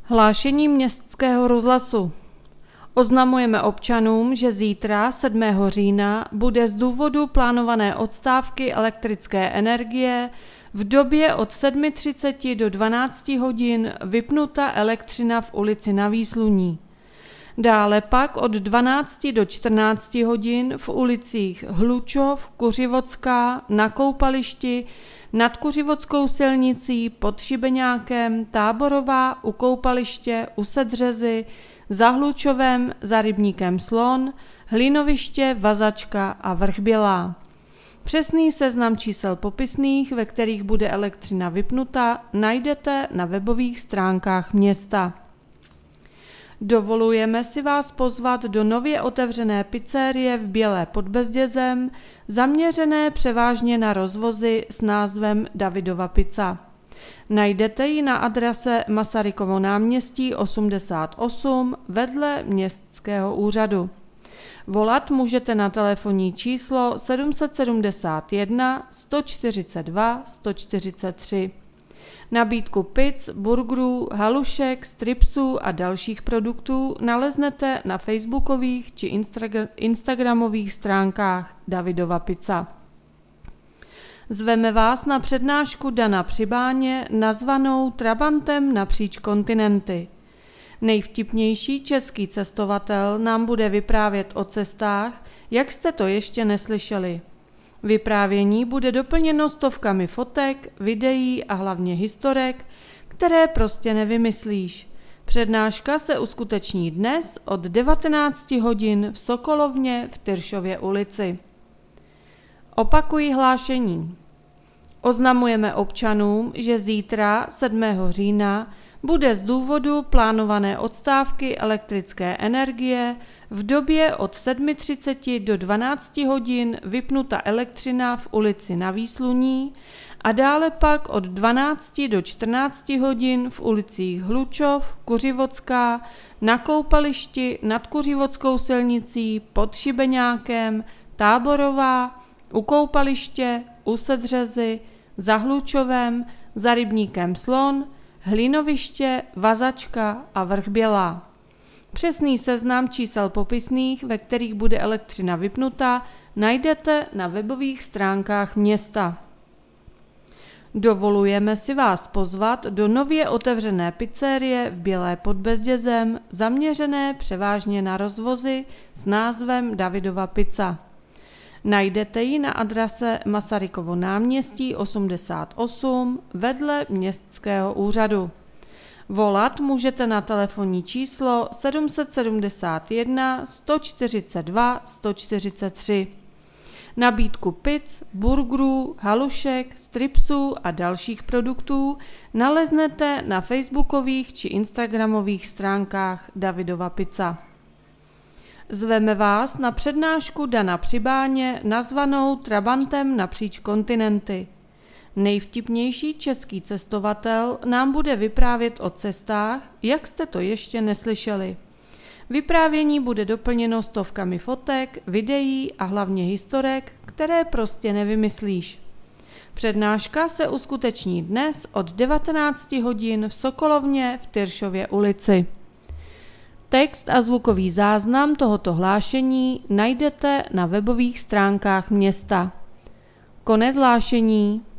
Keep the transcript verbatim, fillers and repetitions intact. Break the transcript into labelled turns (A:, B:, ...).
A: Hlášení Městského rozhlasu. Oznamujeme občanům, že zítra, sedmého října, bude z důvodu plánované odstávky elektrické energie v době od sedmi třicet do dvanácti hodin vypnuta elektřina v ulici Na Výsluní. Dále pak od dvanácti do čtrnácti hodin v ulicích Hlučov, Kuřivodská, Na Koupališti, Nad Kuřivodskou silnicí, Pod Šibeňákem, Táborová, U Koupaliště, U Sedřezy, Za Hlučovem, Za Rybníkem Slon, Hlinoviště, Vazačka a Vrchbělá. Přesný seznam čísel popisných, ve kterých bude elektřina vypnuta, najdete na webových stránkách města. Dovolujeme si vás pozvat do nově otevřené pizzerie v Bělé pod Bezdězem, zaměřené převážně na rozvozy s názvem Davidova pizza. Najdete ji na adrese Masarykovo náměstí osmdesát osm vedle Městského úřadu. Volat můžete na telefonní číslo sedm set sedmdesát jedna sto čtyřicet dva sto čtyřicet tři. Nabídku pizz, burgerů, halušek, stripsů a dalších produktů naleznete na facebookových či instagra- instagramových stránkách Davidova pizza. Zveme vás na přednášku Dana Přibáně nazvanou Trabantem napříč kontinenty. Nejvtipnější český cestovatel nám bude vyprávět o cestách, jak jste to ještě neslyšeli. Vyprávění bude doplněno stovkami fotek, videí a hlavně historek, které prostě nevymyslíš. Přednáška se uskuteční dnes od devatenácti hodin v Sokolovně v Tyršově ulici. Opakuji hlášení. Oznamujeme občanům, že zítra, sedmého října, bude z důvodu plánované odstávky elektrické energie v době od sedmi třicet do dvanácti hodin vypnuta elektřina v ulici Na Výsluní a dále pak od dvanácti do čtrnácti hodin v ulicích Hlučov, Kuřivodská, Na Koupališti, Nad Kuřivodskou silnicí, Pod Šibeňákem, Táborová, U Koupaliště, U Sedřezy, Za Hlučovem, Za Rybníkem Slon, Hlinoviště, Vazačka a Vrchbělá. Přesný seznam čísel popisných, ve kterých bude elektřina vypnuta, najdete na webových stránkách města. Dovolujeme si vás pozvat do nově otevřené pizzerie v Bělé pod Bezdězem, zaměřené převážně na rozvozy s názvem Davidova pizza. Najdete ji na adrese Masarykovo náměstí osmdesát osm vedle Městského úřadu. Volat můžete na telefonní číslo sedm set sedmdesát jedna sto čtyřicet dva sto čtyřicet tři. Nabídku pizz, burgerů, halušek, stripsů a dalších produktů naleznete na facebookových či instagramových stránkách Davidova pizza. Zveme vás na přednášku Dana Přibáně nazvanou Trabantem napříč kontinenty. Nejvtipnější český cestovatel nám bude vyprávět o cestách, jak jste to ještě neslyšeli. Vyprávění bude doplněno stovkami fotek, videí a hlavně historek, které prostě nevymyslíš. Přednáška se uskuteční dnes od devatenácti hodin v Sokolovně v Tyršově ulici. Text a zvukový záznam tohoto hlášení najdete na webových stránkách města. Konec hlášení.